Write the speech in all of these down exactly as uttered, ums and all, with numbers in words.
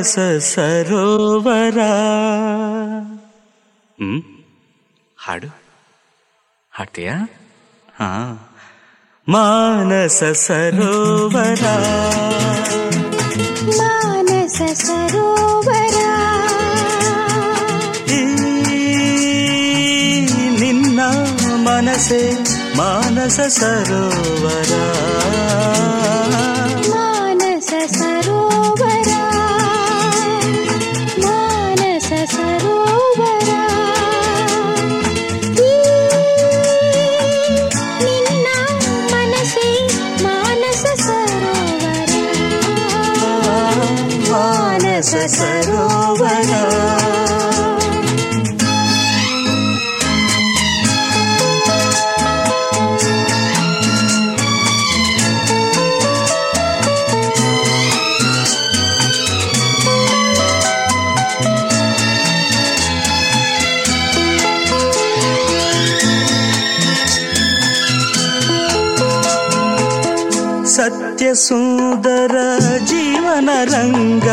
ಮಾನಸ ಸರೋವರ. ಹ್ಮ್ ಹಾಡು ಹಾಡ್ತೀಯಾ? ಹಾ. ಮಾನಸ ಸರೋವರ ಮಾನಸ ಸರೋವರ ಈ ನಿನ್ನ ಮನಸೆ ಮಾನಸ ಸರೋವರ. ಮಾನಸ ಸರೋವರ ಮಾನಸ ಸರೋವರ ಈ ನಿನ್ನ ಮನಸೆ ಮಾನಸ ಸರೋವರ. ಮಾನಸ ಸರೋವರ ಸತ್ಯ ಸುಂದರ ಜೀವನ ರಂಗ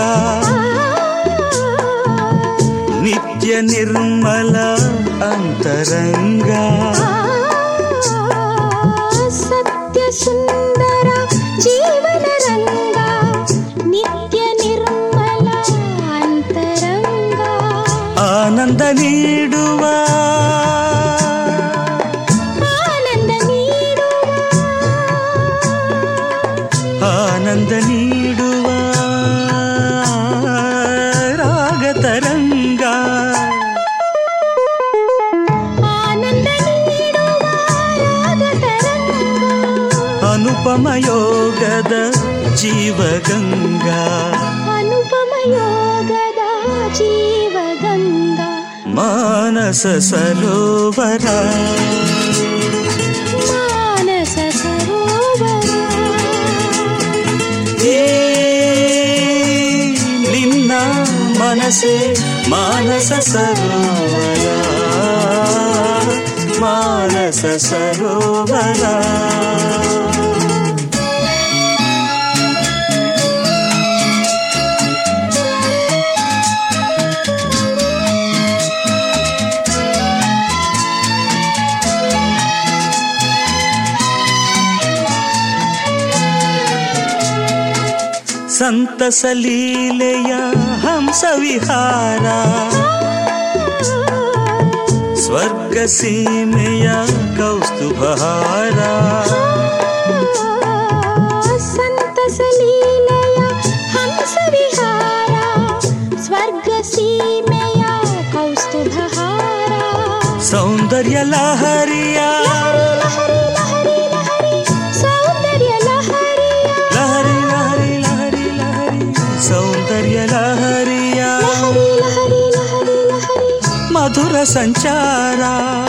ನಿತ್ಯ ನಿರ್ಮಲ ಅಂತರಂಗ. ಸತ್ಯ ಸುಂದರ ಜೀವನ ರಂಗ ನಿತ್ಯ ನಿರ್ಮಲ ಅಂತರಂಗ. ಆನಂದ ನೀಡುವ ಆನಂದ ನೀಡುವ ಆನಂದ ನೀಡುವ ರಾಗ ತರಂಗ. ಆನಂದ ನೀಡುವ ರಾಗ ತರಂಗ. ಅನುಪಮ ಯೋಗದ ಜೀವಗಂಗಾ ಅನುಪಮ ಯೋಗದ ಜೀವಗಂಗಾ. ಮಾನಸ ಸರೋವರ ಮಾನಸ ಸರೋವರ ಈ ನಿನ್ನ ಮನಸೆ ಮಾನಸ ಸರೋವರ. ಮಾನಸ ಸರೋವರ ಸಂತಸ ಲೀಲೆಯ ಹಂಸ ವಿಹಾರ ಸ್ವರ್ಗ ಸೀಮೆಯ ಕೌಸ್ತುಭಹಾರ. ಸಂತಸ ಲೀಲೆಯ ಹಂಸ ವಿಹಾರ ಸ್ವರ್ಗ ಸೀಮೆಯ ಕೌಸ್ತುಭಹಾರ. ಸೌಂದರ್ಯ ಲಹರಿಯ ಲಹರಿ ಲಹರಿ ಲಹರಿ ಸೌಂದರ್ಯ ಲಹರಿಯ ಲಹರಿ ಲಹರಿ ಲಹರಿ ಲಹರಿ ಸೌಂದರ್ಯ ಲಹರಿಯ ಲಹರಿ ಲಹರಿ ಲಹರಿ ಲಹರಿ ಮಧುರ ಸಂಚಾರ.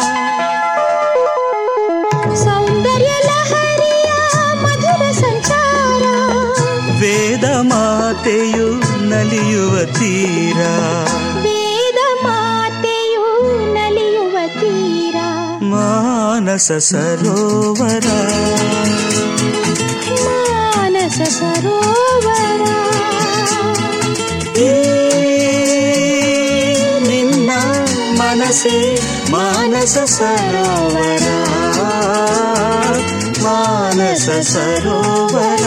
ಸೌಂದರ್ಯ ಲಹರಿಯ ಮಧುರ ಸಂಚಾರ. ವೇದ ಮಾತೆಯು ನಲಿಯುವ ತೀರ ವೇದ ಮಾತೆಯು ನಲಿಯುವ ತೀರ. ಮಾನಸ ಸರೋವರ ಮಾನಸ ಸರೋವರ ಈ ನಿನ್ನ ಮನಸೆ ಮಾನಸ ಸರೋವರ. ಮಾನಸ ಸರೋವರ